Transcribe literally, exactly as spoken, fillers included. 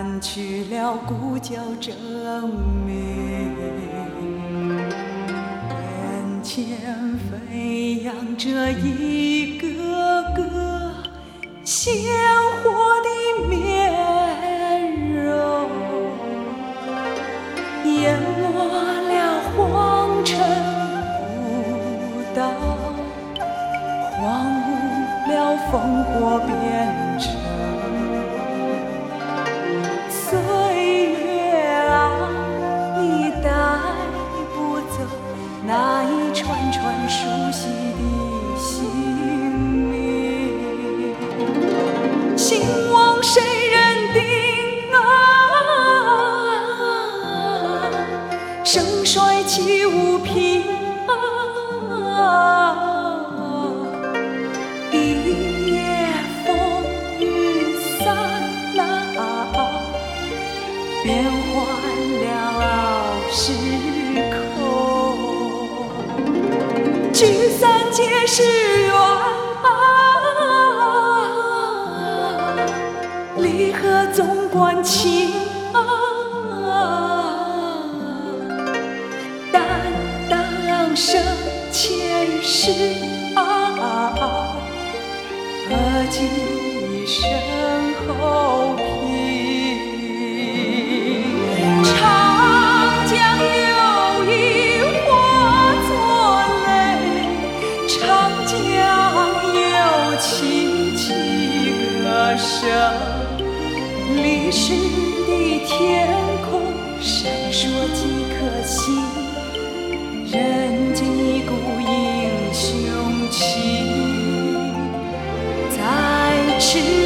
换取了故交证明。眼前飞扬着一个个鲜活的面容，淹没了黄尘古道，荒芜了烽火边城。岁月啊，你带不走那一串串熟悉的姓名，兴亡谁人定啊？盛衰岂无凭啊？一夜风雨散啊，变换了时空，聚散皆是缘啊，离合总关情啊，担当生前世啊，何计身后平。长江有意化作泪，长江有情几个声。历史的天空闪烁几颗星，人间一股英雄情在痴。